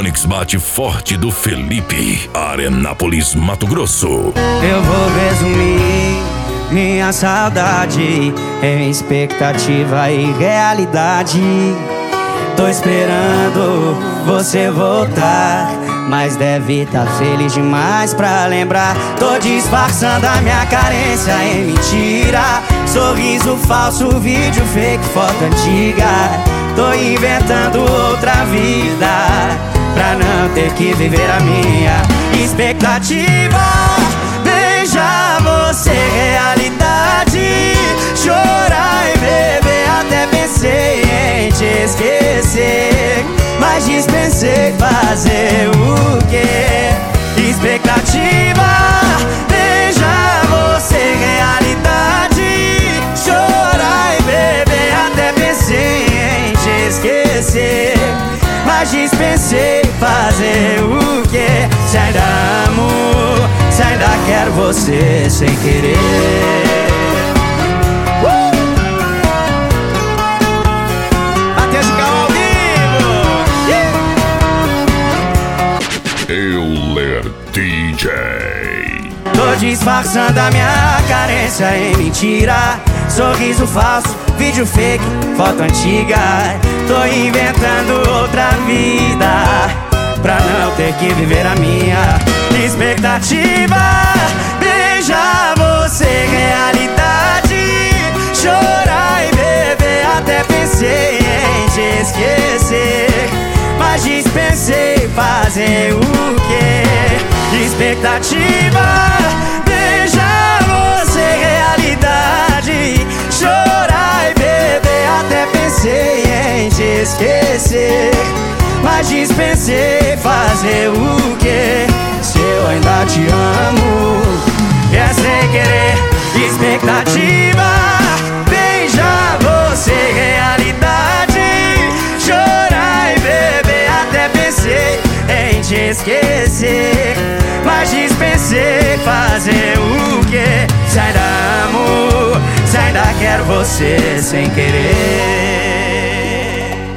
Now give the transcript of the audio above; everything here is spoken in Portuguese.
Onix bate forte do Felipe, Arenápolis, Mato Grosso. Eu vou resumir minha saudade em expectativa e realidade. Tô esperando você voltar, mas deve tá feliz demais pra lembrar. Tô disfarçando a minha carência em mentira, sorriso falso, vídeo fake, foto antiga. Tô inventando outra vida pra não ter que viver a minha expectativa. Beijar você, realidade. Chorar e beber, até pensei em te esquecer, mas dispensei fazer o quê? Expectativa. Beijar você, realidade. Chorar e beber, até pensei em te esquecer, mas dispensei fazer o quê? Se ainda amo, se ainda quero você sem querer. Euler DJ. Tô disfarçando a minha carência em mentira, sorriso falso, vídeo fake, foto antiga. Tô inventando outra vida pra não ter que viver a minha expectativa. Beijar você, realidade. Chorar e beber, até pensei em te esquecer, mas dispensei fazer o quê? Expectativa. Beijar você, realidade. Chorar e beber, até pensei em te esquecer, mas dispensei fazer o quê? Se eu ainda te amo, é sem querer. Expectativa. Beijar você, realidade. Chorar e beber, até pensei em te esquecer, mas dispensei fazer o quê? Se ainda amo, se ainda quero você sem querer.